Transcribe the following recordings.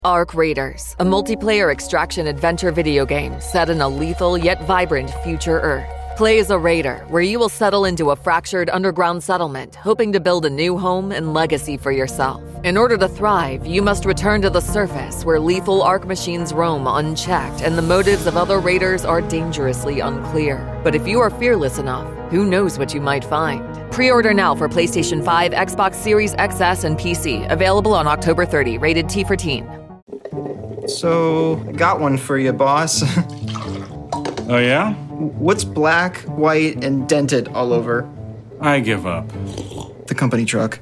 Arc Raiders, a multiplayer extraction adventure video game set in a lethal yet vibrant future Earth. Play as a raider, where you will settle into a fractured underground settlement, hoping to build a new home and legacy for yourself. In order to thrive, you must return to the surface, where lethal Arc machines roam unchecked, and the motives of other raiders are dangerously unclear. But if you are fearless enough, who knows what you might find? Pre-order now for PlayStation 5, Xbox Series XS, and PC. Available on October 30. Rated T for Teen. So, got one for you, boss. Oh, yeah? What's black, white, and dented all over? I give up. The company truck.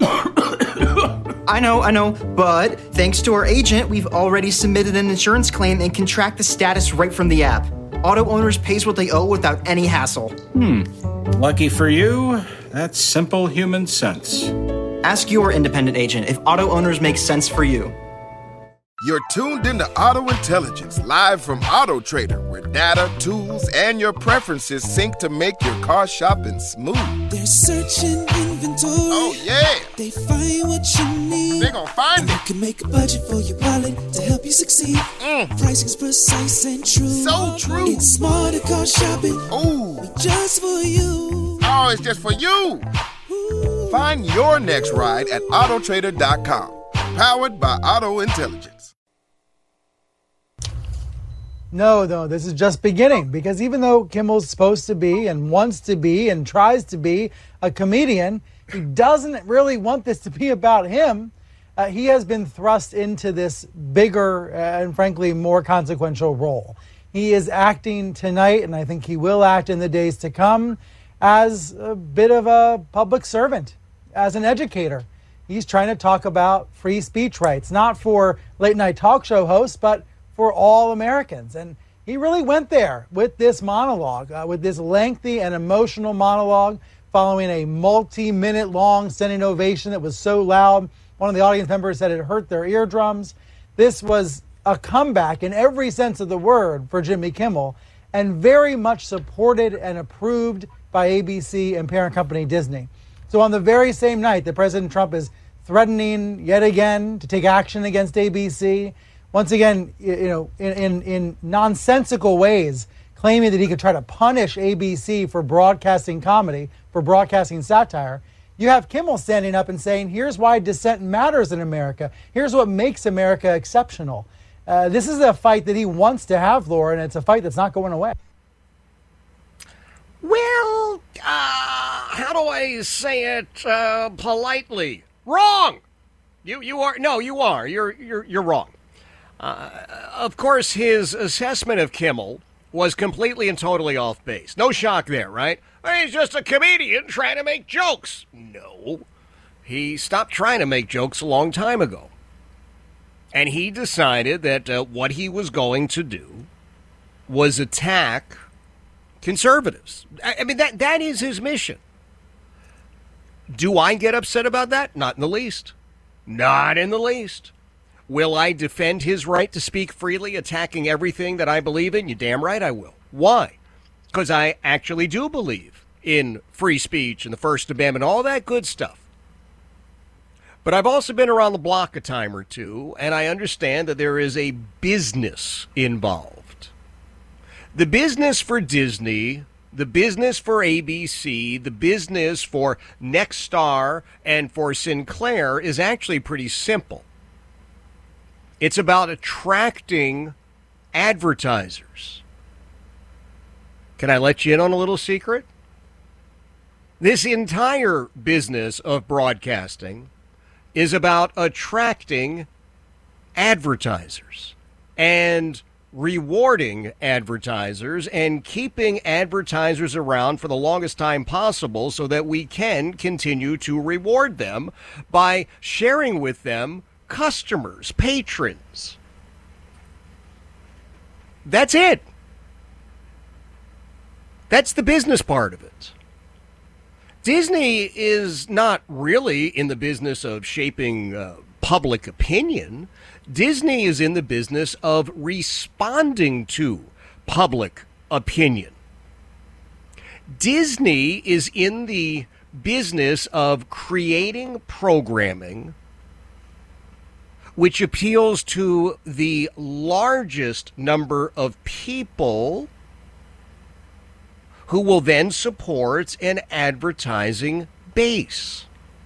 I know, but thanks to our agent, we've already submitted an insurance claim and can track the status right from the app. Auto owners pays what they owe without any hassle. Lucky for you, that's simple human sense. Ask your independent agent if auto owners make sense for you. You're tuned into Auto Intelligence, live from Auto Trader, where data, tools, and your preferences sync to make your car shopping smooth. They're searching inventory. Oh, yeah. They find what you need. They're gonna find it. You can make a budget for your wallet to help you succeed. Pricing's precise and true. So true. It's smarter car shopping. Ooh. Just for you. Oh, it's just for you. Ooh. Find your next ride at autotrader.com. Powered by Auto Intelligence. No, this is just beginning, because even though Kimmel's supposed to be and wants to be and tries to be a comedian, he doesn't really want this to be about him. He has been thrust into this bigger and frankly more consequential role. He is acting tonight, and I think he will act in the days to come, as a bit of a public servant, as an educator. He's trying to talk about free speech rights, not for late night talk show hosts, but for all Americans. And he really went there with this monologue, with this lengthy and emotional monologue following a multi-minute long standing ovation that was so loud. One of the audience members said it hurt their eardrums. This was a comeback in every sense of the word for Jimmy Kimmel, and very much supported and approved by ABC and parent company Disney. So on the very same night that President Trump is threatening yet again to take action against ABC, once again, in nonsensical ways, claiming that he could try to punish ABC for broadcasting comedy, for broadcasting satire, you have Kimmel standing up and saying, here's why dissent matters in America. Here's what makes America exceptional. This is a fight that he wants to have, Laura, and it's a fight that's not going away. Well, how do I say it politely? Wrong. You are. No, you are. You're wrong. Of course, his assessment of Kimmel was completely and totally off base. No shock there, right? He's just a comedian trying to make jokes. No. He stopped trying to make jokes a long time ago. And he decided that what he was going to do was attack conservatives. I mean, that is his mission. Do I get upset about that? Not in the least. Not in the least. Will I defend his right to speak freely, attacking everything that I believe in? You damn right I will. Why? Because I actually do believe in free speech and the First Amendment, all that good stuff. But I've also been around the block a time or two, and I understand that there is a business involved. The business for Disney, the business for ABC, the business for Nexstar and for Sinclair is actually pretty simple. It's about attracting advertisers. Can I let you in on a little secret? This entire business of broadcasting is about attracting advertisers and rewarding advertisers and keeping advertisers around for the longest time possible so that we can continue to reward them by sharing with them customers, patrons. That's it. That's the business part of it. Disney is not really in the business of shaping public opinion. Disney is in the business of responding to public opinion. Disney is in the business of creating programming which appeals to the largest number of people who will then support an advertising base.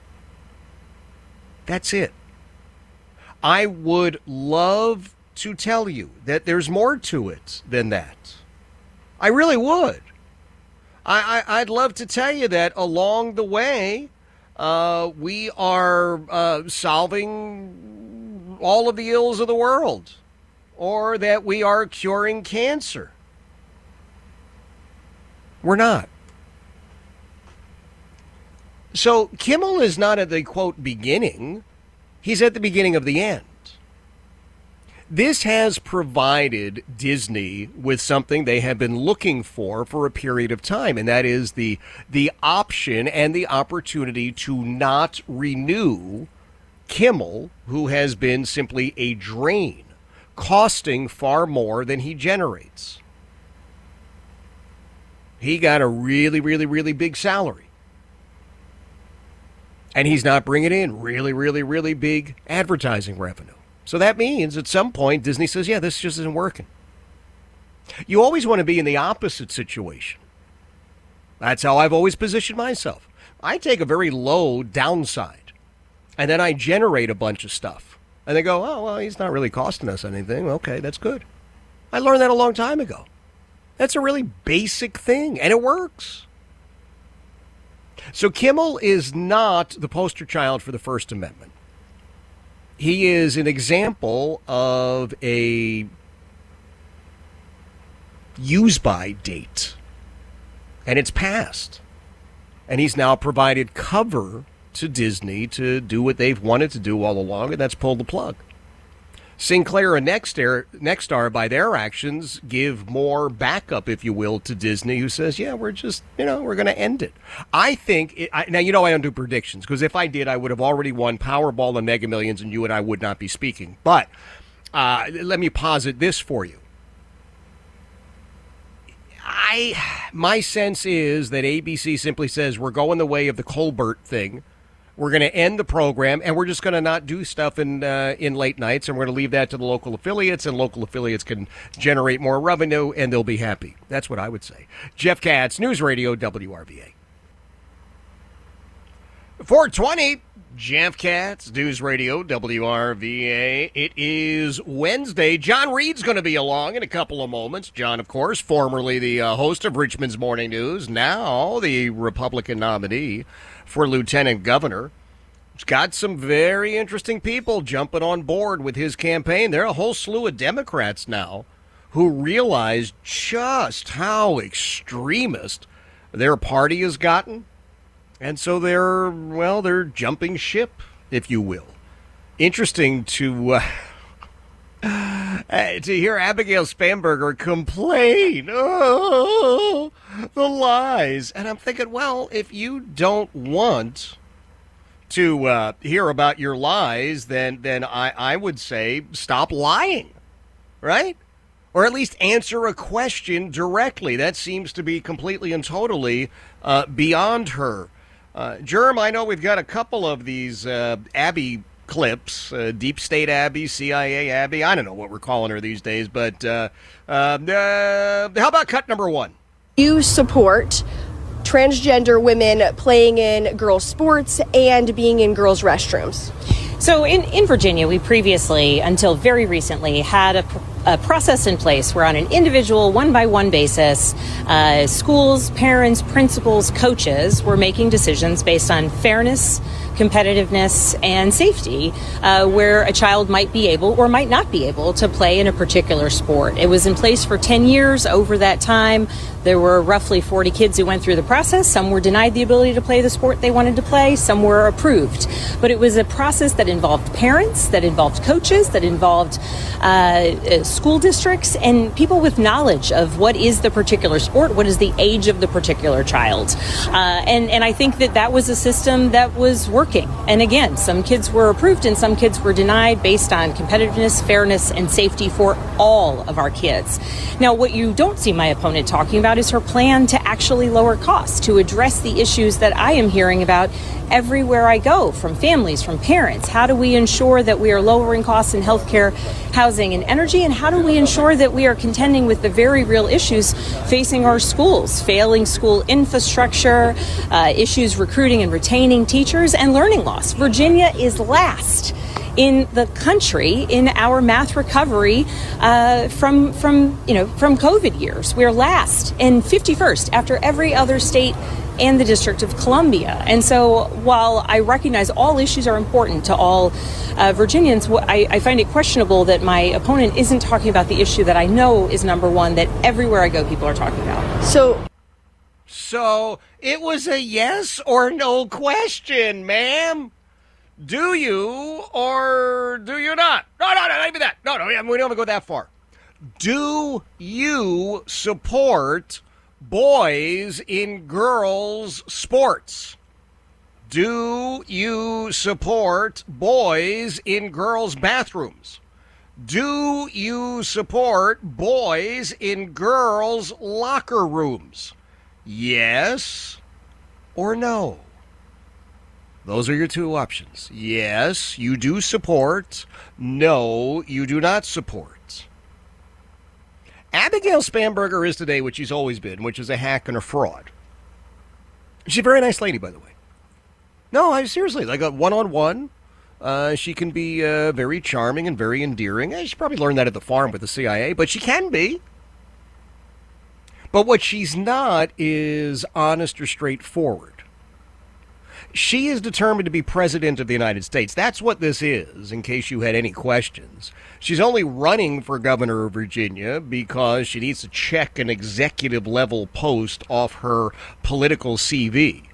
That's it. I would love to tell you that there's more to it than that. I really would. I'd love to tell you that along the way, we are solving all of the ills of the world, or that we are curing cancer. We're not. So Kimmel is not at the, quote, beginning. He's at the beginning of the end. This has provided Disney with something they have been looking for a period of time, and that is the option and the opportunity to not renew Kimmel, who has been simply a drain, costing far more than he generates. He got a really, really, really big salary. And he's not bringing in really, really, really big advertising revenue. So that means at some point Disney says, yeah, this just isn't working. You always want to be in the opposite situation. That's how I've always positioned myself. I take a very low downside, and then I generate a bunch of stuff. And they go, oh, well, he's not really costing us anything. Okay, that's good. I learned that a long time ago. That's a really basic thing, and it works. So Kimmel is not the poster child for the First Amendment. He is an example of a use-by date, and it's passed. And he's now provided cover to Disney to do what they've wanted to do all along, and that's pull the plug. Sinclair and Nexstar, by their actions, give more backup, if you will, to Disney, who says, yeah, we're just, we're going to end it. I think, now, I don't do predictions, because if I did, I would have already won Powerball and Mega Millions, and you and I would not be speaking. But let me posit this for you. My sense is that ABC simply says, we're going the way of the Colbert thing. We're going to end the program, and we're just going to not do stuff in late nights, and we're going to leave that to the local affiliates, and local affiliates can generate more revenue, and they'll be happy. That's what I would say. Jeff Katz, News Radio, WRVA. 420, Jeff Katz, News Radio, WRVA. It is Wednesday. John Reed's going to be along in a couple of moments. John, of course, formerly the host of Richmond's Morning News, now the Republican nominee for lieutenant governor. He's got some very interesting people jumping on board with his campaign. There are a whole slew of Democrats now who realize just how extremist their party has gotten. And so they're jumping ship, if you will. Interesting to hear Abigail Spanberger complain, oh, the lies. And I'm thinking, well, if you don't want to hear about your lies, then I would say stop lying, right? Or at least answer a question directly. That seems to be completely and totally beyond her. Germ, I know we've got a couple of these Abby clips, Deep State Abby, CIA Abby. I don't know what we're calling her these days, but how about cut number one? You support transgender women playing in girls' sports and being in girls' restrooms. So in Virginia, we previously, until very recently, had a process in place where on an individual, one-by-one basis, schools, parents, principals, coaches were making decisions based on fairness, competitiveness, and safety, where a child might be able or might not be able to play in a particular sport. It was in place for 10 years. Over that time, there were roughly 40 kids who went through the process. Some were denied the ability to play the sport they wanted to play. Some were approved. But it was a process that involved parents, that involved coaches, that involved school districts, and people with knowledge of what is the particular sport, what is the age of the particular child. And I think that was a system that was working working. And again, some kids were approved and some kids were denied based on competitiveness, fairness, and safety for all of our kids. Now, what you don't see my opponent talking about is her plan to actually lower costs, to address the issues that I am hearing about everywhere I go, from families, from parents. How do we ensure that we are lowering costs in healthcare, housing, and energy? And how do we ensure that we are contending with the very real issues facing our schools, failing school infrastructure, issues recruiting and retaining teachers, and learning loss? Virginia is last in the country in our math recovery from COVID years. We're last and 51st after every other state and the District of Columbia. And so while I recognize all issues are important to all Virginians, I find it questionable that my opponent isn't talking about the issue that I know is number one, that everywhere I go people are talking about. So it was a yes or no question, ma'am. Do you or do you not? No, not even that. No, we don't go that far. Do you support boys in girls' sports? Do you support boys in girls' bathrooms? Do you support boys in girls' locker rooms? Yes or no? Those are your two options. Yes, you do support. No, you do not support. Abigail Spanberger is today what she's always been, which is a hack and a fraud. She's a very nice lady, by the way. No, seriously, like a one-on-one. She can be very charming and very endearing. She probably learned that at the farm with the CIA, but she can be. But what she's not is honest or straightforward. She is determined to be president of the United States. That's what this is, in case you had any questions. She's only running for governor of Virginia because she needs to check an executive-level post off her political CV.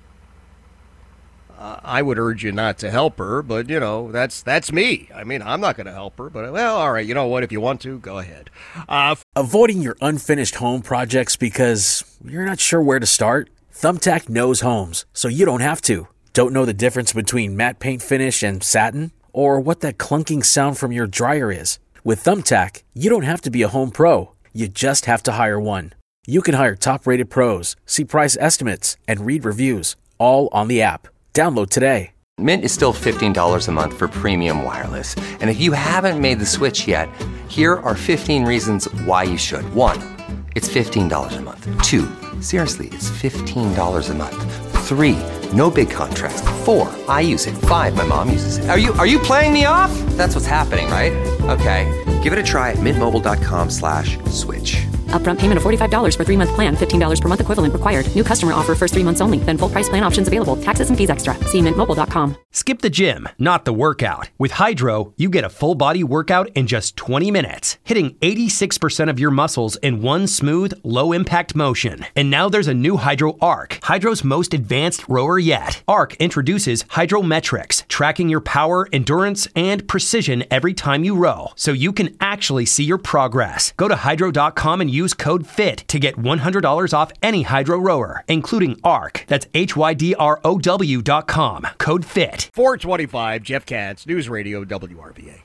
I would urge you not to help her, but, that's me. I mean, I'm not going to help her, but, well, all right, you know what? If you want to, go ahead. Avoiding your unfinished home projects because you're not sure where to start? Thumbtack knows homes, so you don't have to. Don't know the difference between matte paint finish and satin? Or what that clunking sound from your dryer is? With Thumbtack, you don't have to be a home pro. You just have to hire one. You can hire top-rated pros, see price estimates, and read reviews, all on the app. Download today. Mint is still $15 a month for premium wireless. And if you haven't made the switch yet, here are 15 reasons why you should. 1, it's $15 a month. 2, seriously, it's $15 a month. 3, no big contrast. 4, I use it. 5, my mom uses it. Are you playing me off? That's what's happening, right? Okay, give it a try at mintmobile.com/switch. Upfront payment of $45 for 3-month plan, $15 per month equivalent required. New customer offer first 3 months only. Then full price plan options available. Taxes and fees extra. See mintmobile.com. Skip the gym, not the workout. With Hydro, you get a full body workout in just 20 minutes, hitting 86% of your muscles in one smooth, low impact motion. And now there's a new Hydro Arc, Hydro's most advanced rower yet. Arc introduces Hydrometrics, tracking your power, endurance, and precision every time you row, so you can actually see your progress. Go to hydro.com and use code FIT to get $100 off any Hydro rower, including ARC. That's HYDROW.com. Code FIT. 425, Jeff Katz, News Radio WRVA.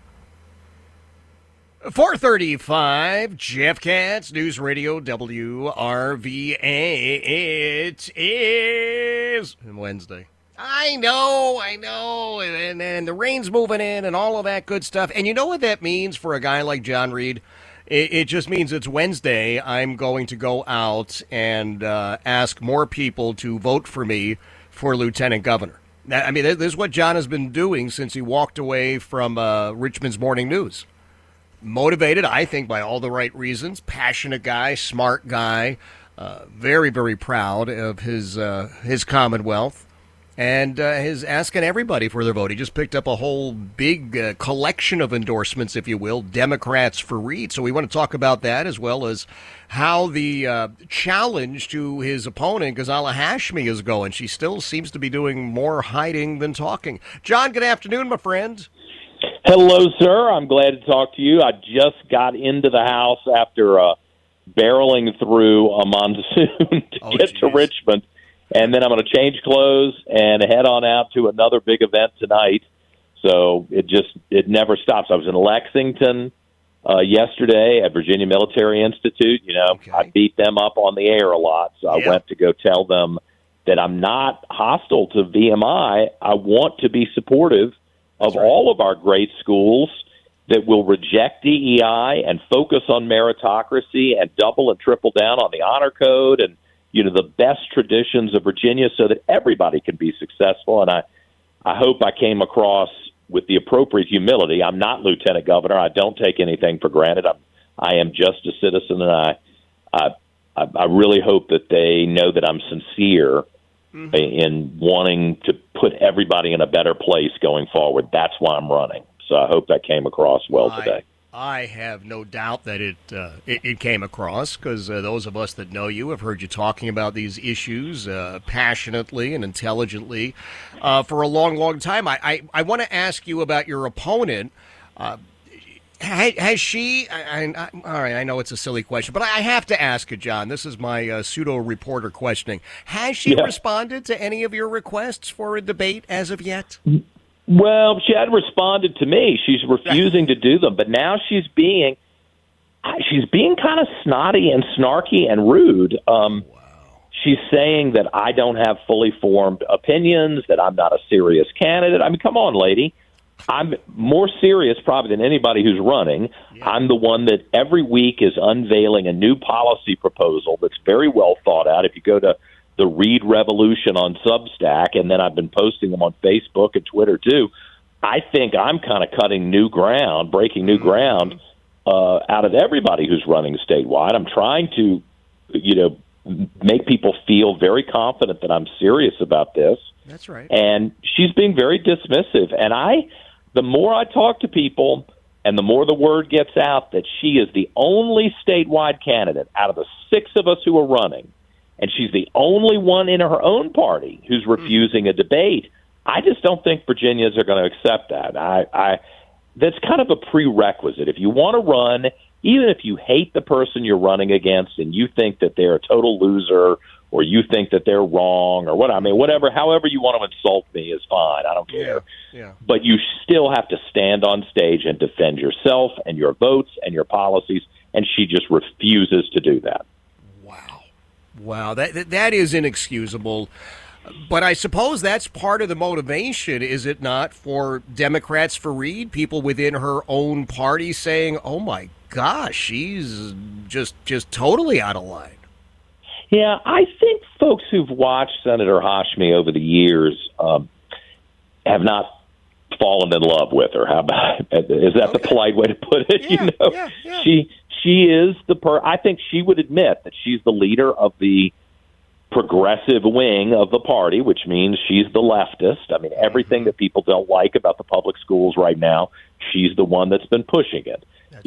435, Jeff Katz, News Radio WRVA. It is Wednesday. I know, and the rain's moving in and all of that good stuff. And you know what that means for a guy like John Reed? It just means it's Wednesday. I'm going to go out and ask more people to vote for me for lieutenant governor. I mean, this is what John has been doing since he walked away from Richmond's Morning News. Motivated, I think, by all the right reasons. Passionate guy, smart guy, very, very proud of his Commonwealth. And is asking everybody for their vote. He just picked up a whole big collection of endorsements, if you will, Democrats for Reed. So we want to talk about that, as well as how the challenge to his opponent, Ghazala Hashmi, is going. She still seems to be doing more hiding than talking. John, good afternoon, my friend. Hello, sir. I'm glad to talk to you. I just got into the house after barreling through a monsoon to get to Richmond. And then I'm going to change clothes and head on out to another big event tonight. So it never stops. I was in Lexington yesterday at Virginia Military Institute. I beat them up on the air a lot, so I went to go tell them that I'm not hostile to VMI. I want to be supportive of all of our great schools that will reject DEI and focus on meritocracy and double and triple down on the honor code and the best traditions of Virginia so that everybody can be successful. And I hope I came across with the appropriate humility. I'm not Lieutenant Governor. I don't take anything for granted. I am just a citizen, and I really hope that they know that I'm sincere in wanting to put everybody in a better place going forward. That's why I'm running. So I hope that came across well today. I have no doubt that it came across, because those of us that know you have heard you talking about these issues passionately and intelligently for a long, long time. I want to ask you about your opponent. Has she, all right, I know it's a silly question, but I have to ask it, John. This is my pseudo-reporter questioning. Has she responded to any of your requests for a debate as of yet? Well, she hadn't responded to me. She's refusing to do them, but now she's being kind of snotty and snarky and rude. She's saying that I don't have fully formed opinions, that I'm not a serious candidate. I mean, come on, lady. I'm more serious probably than anybody who's running. I'm the one that every week is unveiling a new policy proposal that's very well thought out. If you go to the Read Revolution on Substack, and then I've been posting them on Facebook and Twitter too, I think I'm kind of cutting new ground, breaking new ground out of everybody who's running statewide. I'm trying to, make people feel very confident that I'm serious about this. That's right. And she's being very dismissive. And the more I talk to people and the more the word gets out that she is the only statewide candidate out of the 6 of us who are running, and she's the only one in her own party who's refusing a debate, I just don't think Virginians are going to accept that. That's kind of a prerequisite. If you want to run, even if you hate the person you're running against and you think that they're a total loser or you think that they're wrong or whatever, however you want to insult me is fine. I don't care. Yeah. But you still have to stand on stage and defend yourself and your votes and your policies, and she just refuses to do that. Wow, that is inexcusable. But I suppose that's part of the motivation, is it not, for Democrats for Reed, people within her own party saying, "Oh my gosh, she's just totally out of line." Yeah, I think folks who've watched Senator Hashmi over the years have not fallen in love with her. How about is that the polite way to put it? Yeah. She is I think she would admit that she's the leader of the progressive wing of the party, which means she's the leftist. I mean, everything that people don't like about the public schools right now, she's the one that's been pushing it.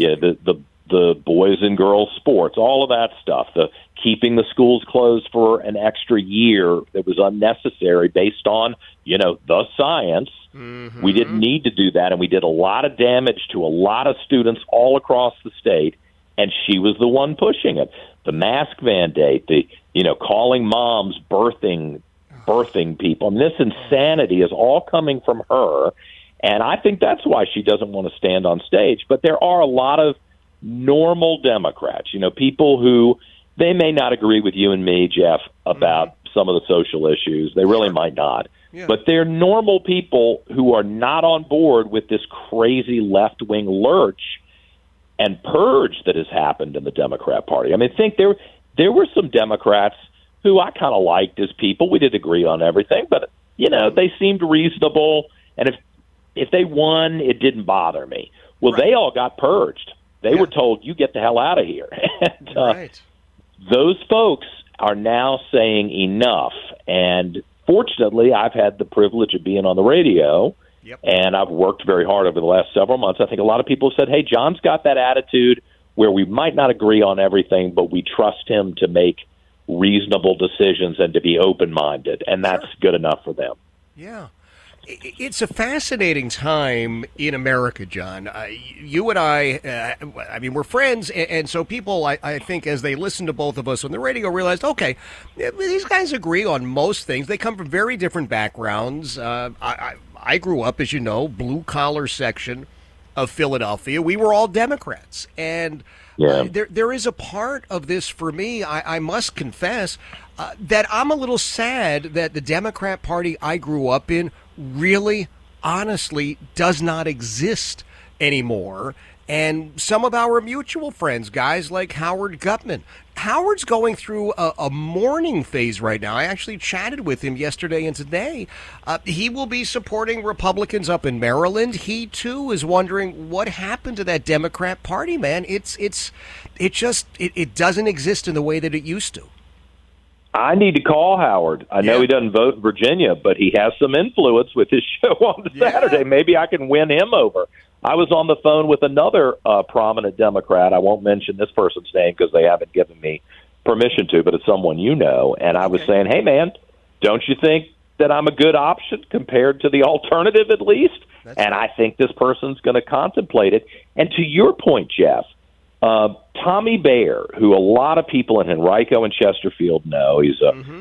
The boys and girls sports, all of that stuff, the keeping the schools closed for an extra year that was unnecessary based on, the science. We didn't need to do that, and we did a lot of damage to a lot of students all across the state. And she was the one pushing it. The mask mandate, calling moms birthing people. I mean, this insanity is all coming from her. And I think that's why she doesn't want to stand on stage. But there are a lot of normal Democrats, people who they may not agree with you and me, Jeff, about some of the social issues. They really might not. Yeah. But they're normal people who are not on board with this crazy left-wing lurch and purge that has happened in the Democrat Party. I mean, I think there were some Democrats who I kind of liked as people. We didn't agree on everything, but, they seemed reasonable. And if they won, it didn't bother me. Well, They all got purged. They were told, you get the hell out of here. And those folks are now saying enough. And fortunately, I've had the privilege of being on the radio. Yep. And I've worked very hard over the last several months. I think a lot of people have said, hey, John's got that attitude where we might not agree on everything, but we trust him to make reasonable decisions and to be open-minded. And that's good enough for them. Yeah. It's a fascinating time in America, John. You and I mean, we're friends, and so people, I think, as they listen to both of us on the radio, realized, okay, these guys agree on most things. They come from very different backgrounds. I grew up, as you know, blue-collar section of Philadelphia. We were all Democrats, and there is a part of this for me, I must confess, that I'm a little sad that the Democrat Party I grew up in really, honestly, does not exist anymore. And some of our mutual friends, guys like Howard Gutman. Howard's going through a mourning phase right now. I actually chatted with him yesterday and today. He will be supporting Republicans up in Maryland. He, too, is wondering what happened to that Democrat Party, man. It doesn't exist in the way that it used to. I need to call Howard. I know he doesn't vote in Virginia, but he has some influence with his show on Saturday. Maybe I can win him over. I was on the phone with another prominent Democrat. I won't mention this person's name because they haven't given me permission to, but it's someone you know. And I was saying, hey, man, don't you think that I'm a good option compared to the alternative at least? And I think this person's going to contemplate it. And to your point, Jeff, Tommy Bayer, who a lot of people in Henrico and Chesterfield know, he's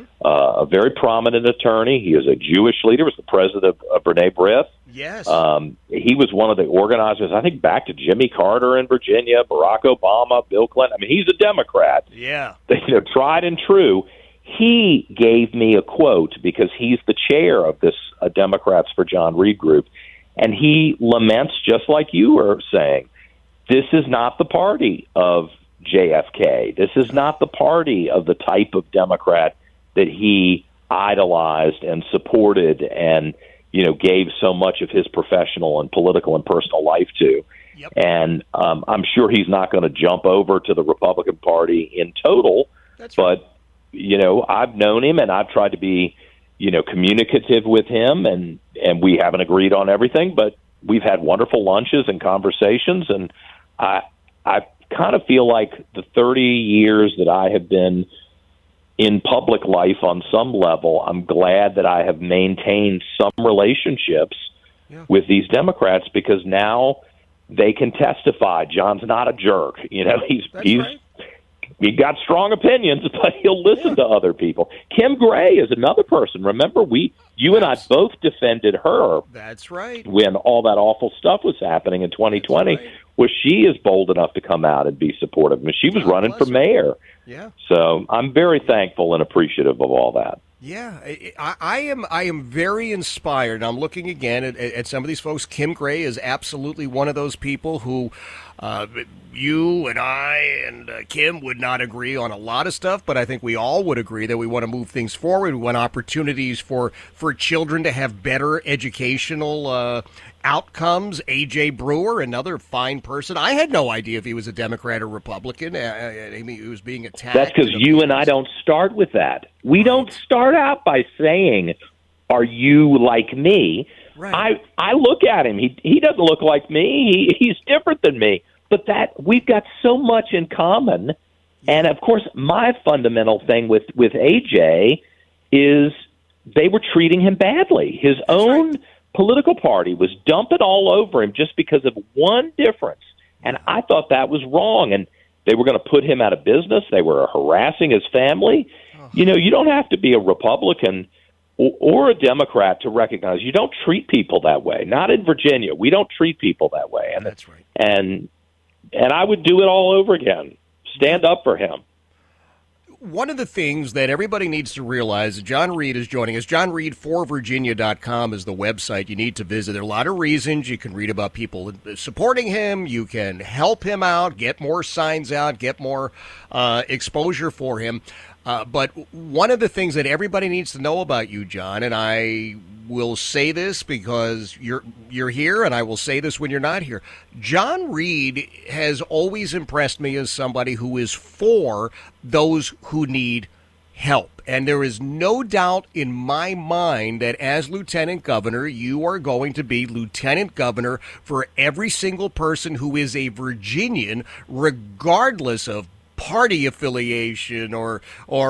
a very prominent attorney. He is a Jewish leader. Was the president of B'nai B'rith. Yes. He was one of the organizers, I think, back to Jimmy Carter in Virginia, Barack Obama, Bill Clinton. I mean, he's a Democrat. Yeah. Tried and true. He gave me a quote because he's the chair of this Democrats for John Reed group, and he laments, just like you were saying, this is not the party of JFK. This is not the party of the type of Democrat that he idolized and supported and, gave so much of his professional and political and personal life to. Yep. And I'm sure he's not going to jump over to the Republican Party in total. That's right. But, I've known him and I've tried to be, communicative with him and we haven't agreed on everything, but we've had wonderful lunches and conversations, and I kind of feel like the 30 years that I have been in public life on some level, I'm glad that I have maintained some relationships with these Democrats because now they can testify. John's not a jerk. He got strong opinions, but he'll listen to other people. Kim Gray is another person. Remember, you and I both defended her. That's right. When all that awful stuff was happening in 2020, where she is bold enough to come out and be supportive. I mean, she was running for mayor. Yeah. So I'm very thankful and appreciative of all that. Yeah, I am very inspired. I'm looking again at some of these folks. Kim Gray is absolutely one of those people who you and I and Kim would not agree on a lot of stuff, but I think we all would agree that we want to move things forward. We want opportunities for children to have better educational outcomes. A.J. Brewer, another fine person. I had no idea if he was a Democrat or Republican. I mean, he was being attacked. That's because you and I don't start with that. We don't start out by saying, are you like me? Right. I look at him. He doesn't look like me. He's different than me. But that we've got so much in common. And, of course, my fundamental thing with A.J. is they were treating him badly. His own political party was dumping all over him just because of one difference. And I thought that was wrong. And they were going to put him out of business. They were harassing his family. You don't have to be a Republican or a Democrat to recognize you don't treat people that way. Not in Virginia. We don't treat people that way. And that's right. And I would do it all over again. Stand up for him. One of the things that everybody needs to realize, John Reed is joining us. JohnReed4Virginia.com is the website you need to visit. There are a lot of reasons. You can read about people supporting him. You can help him out, get more signs out, get more exposure for him. But one of the things that everybody needs to know about you, John, and I will say this because you're here, and I will say this when you're not here. John Reed has always impressed me as somebody who is for those who need help. And there is no doubt in my mind that as lieutenant governor, you are going to be lieutenant governor for every single person who is a Virginian, regardless of party affiliation or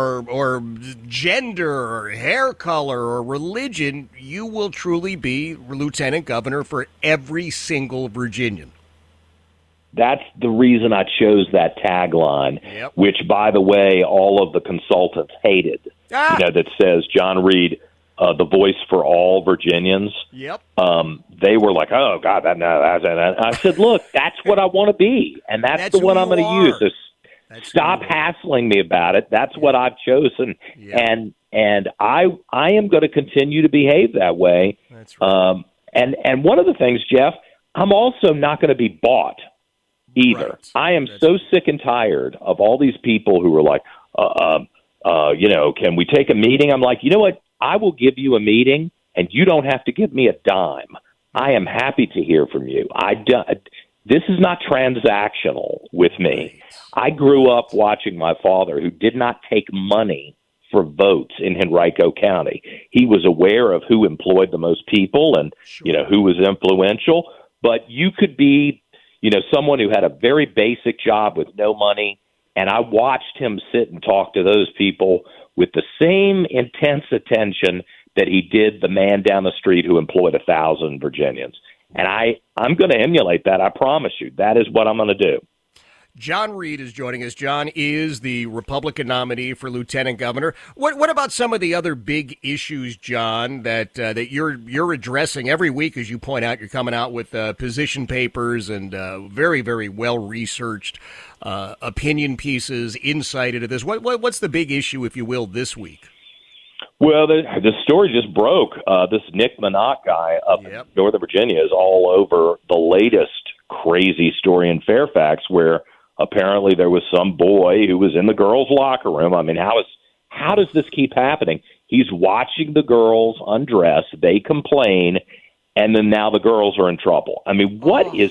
gender or hair color or religion, you will truly be lieutenant governor for every single Virginian. That's the reason I chose that tagline, which, by the way, all of the consultants hated. That says John Reed, the voice for all Virginians. They were like, "Oh God, that." I said, "Look, that's what I want to be, and that's the one I'm going to use. So stop hassling me about it. That's what I've chosen, and I am going to continue to behave that way. That's right. And one of the things, Jeff, I'm also not going to be bought either. Right. I am so sick and tired of all these people who are like, can we take a meeting? I'm like, you know what? I will give you a meeting, and you don't have to give me a dime. I am happy to hear from you. This is not transactional with me. I grew up watching my father, who did not take money for votes in Henrico County. He was aware of who employed the most people and, who was influential. But you could be, someone who had a very basic job with no money, and I watched him sit and talk to those people with the same intense attention that he did the man down the street who employed 1,000 Virginians. And I'm going to emulate that. I promise you. That is what I'm going to do. John Reed is joining us. John is the Republican nominee for lieutenant governor. What about some of the other big issues, John, that you're addressing every week? As you point out, you're coming out with position papers and very, very well researched opinion pieces, insight into this. What's the big issue, if you will, this week? Well, the story just broke. This Nick Minot guy up in Northern Virginia is all over the latest crazy story in Fairfax, where apparently there was some boy who was in the girls' locker room. I mean, how does this keep happening? He's watching the girls undress, they complain, and then now the girls are in trouble. I mean,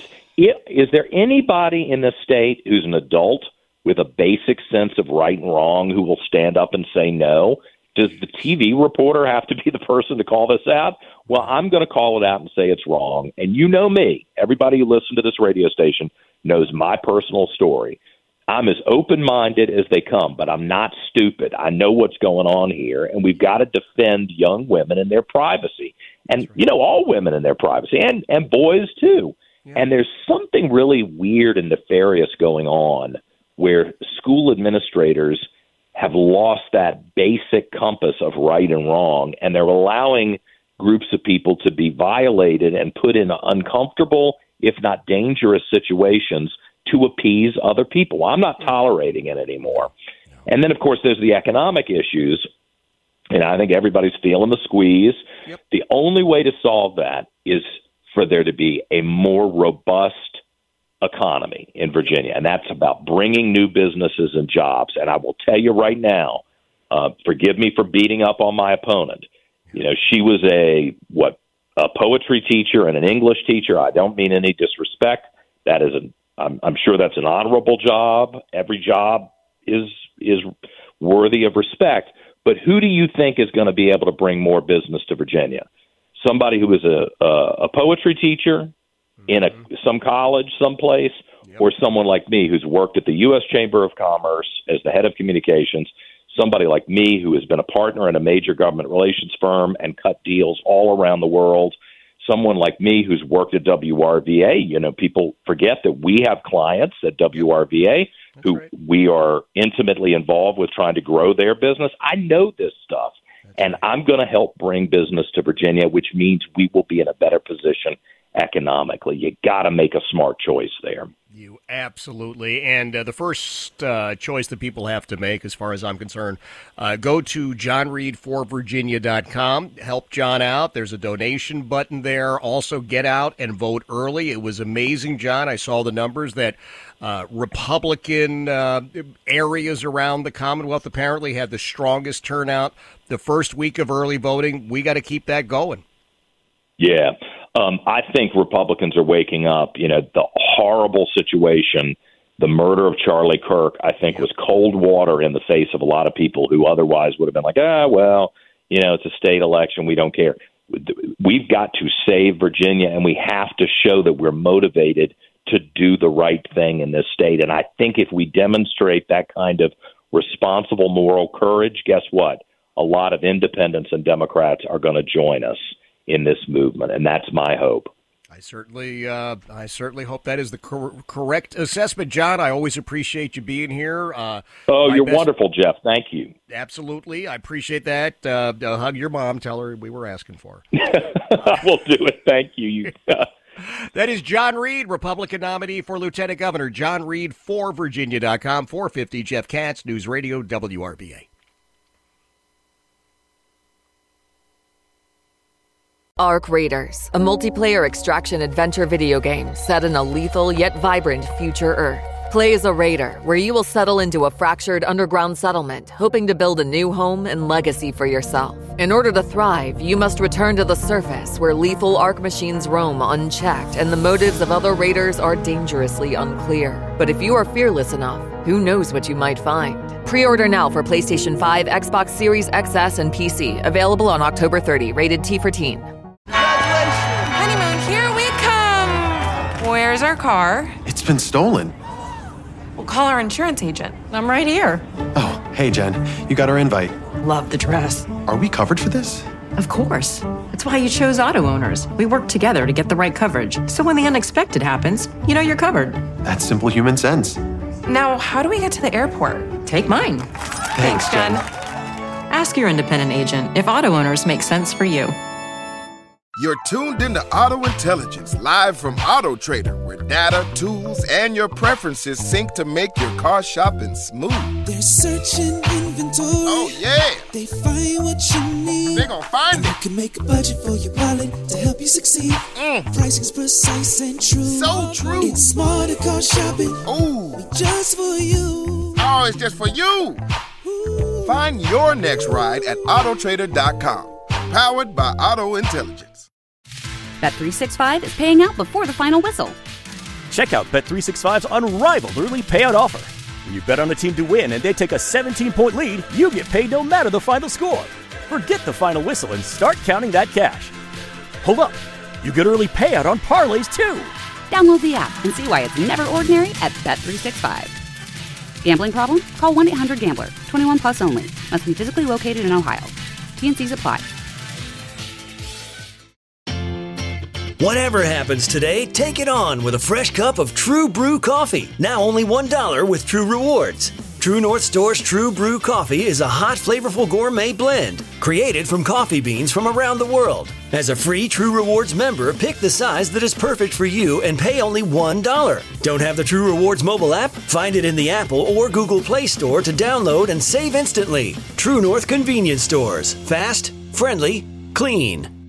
is there anybody in this state who's an adult with a basic sense of right and wrong who will stand up and say no? Does the TV reporter have to be the person to call this out? Well, I'm going to call it out and say it's wrong. And you know me. Everybody who listens to this radio station knows my personal story. I'm as open-minded as they come, but I'm not stupid. I know what's going on here, and we've got to defend young women and their privacy. And, all women and their privacy, and boys, too. Yeah. And there's something really weird and nefarious going on where school administrators have lost that basic compass of right and wrong, and they're allowing groups of people to be violated and put in uncomfortable, if not dangerous, situations to appease other people. I'm not tolerating it anymore. And then, of course, there's the economic issues, and I think everybody's feeling the squeeze. Yep. The only way to solve that is for there to be a more robust economy in Virginia, and that's about bringing new businesses and jobs. And I will tell you right now, forgive me for beating up on my opponent. She was a poetry teacher and an English teacher. I don't mean any disrespect. That is I'm sure that's an honorable job. Every job is worthy of respect. But who do you think is going to be able to bring more business to Virginia? Somebody who is a poetry teacher in some college someplace, or someone like me who's worked at the U.S. Chamber of Commerce as the head of communications, somebody like me who has been a partner in a major government relations firm and cut deals all around the world, someone like me who's worked at WRVA. People forget that we have clients at WRVA who we are intimately involved with trying to grow their business. I know this stuff, and I'm going to help bring business to Virginia, which means we will be in a better position economically. You got to make a smart choice there. You absolutely. And the first choice that people have to make, as far as I'm concerned, go to johnreed4virginia.com. Help John out. There's a donation button there. Also, get out and vote early. It was amazing, John. I saw the numbers that Republican areas around the Commonwealth apparently had the strongest turnout the first week of early voting. We got to keep that going. Yeah. I think Republicans are waking up. The horrible situation, the murder of Charlie Kirk, I think was cold water in the face of a lot of people who otherwise would have been like, it's a state election. We don't care. We've got to save Virginia, and we have to show that we're motivated to do the right thing in this state. And I think if we demonstrate that kind of responsible moral courage, guess what? A lot of independents and Democrats are going to join us in this movement, and that's my hope. I certainly hope that is the correct assessment, John. I always appreciate you being here. You're wonderful, Jeff. Thank you. Absolutely. I appreciate that. Hug your mom. Tell her we were asking for her. I will do it. Thank you. That is John Reed, Republican nominee for Lieutenant Governor. John Reed for Virginia.com. 450 Jeff Katz, News Radio WRBA. Arc Raiders, a multiplayer extraction adventure video game set in a lethal yet vibrant future Earth. Play as a raider, where you will settle into a fractured underground settlement, hoping to build a new home and legacy for yourself. In order to thrive, you must return to the surface, where lethal Arc machines roam unchecked and the motives of other raiders are dangerously unclear. But if you are fearless enough, who knows what you might find? Pre-order now for PlayStation 5, Xbox Series XS, and PC. Available on October 30. Rated T for Teen. Honeymoon, here we come. Where's our car? It's been stolen. We'll call our insurance agent. I'm right here. Oh, hey, Jen. You got our invite. Love the dress. Are we covered for this? Of course. That's why you chose Auto Owners. We work together to get the right coverage. So when the unexpected happens, you know you're covered. That's simple human sense. Now, how do we get to the airport? Take mine. Thanks, Jen. Ask your independent agent if Auto Owners make sense for you. You're tuned into Auto Intelligence, live from Auto Trader, where data, tools, and your preferences sync to make your car shopping smooth. They're searching inventory. Oh, yeah. They find what you need. They're gonna find it. You can make a budget for your wallet to help you succeed. Pricing's precise and true. So true. It's smarter car shopping. Ooh. Just for you. Oh, it's just for you. Ooh. Find your next ride at autotrader.com. Powered by Auto Intelligence. Bet365 is paying out before the final whistle. Check out Bet365's unrivaled early payout offer. When you bet on a team to win and they take a 17-point lead, you get paid no matter the final score. Forget the final whistle and start counting that cash. Hold up. You get early payout on parlays, too. Download the app and see why it's never ordinary at Bet365. Gambling problem? Call 1-800-GAMBLER. 21 plus only. Must be physically located in Ohio. T&Cs apply. Whatever happens today, take it on with a fresh cup of True Brew coffee. Now only $1 with True Rewards. True North Store's True Brew coffee is a hot, flavorful gourmet blend created from coffee beans from around the world. As a free True Rewards member, pick the size that is perfect for you and pay only $1. Don't have the True Rewards mobile app? Find it in the Apple or Google Play Store to download and save instantly. True North Convenience Stores. Fast, friendly, clean.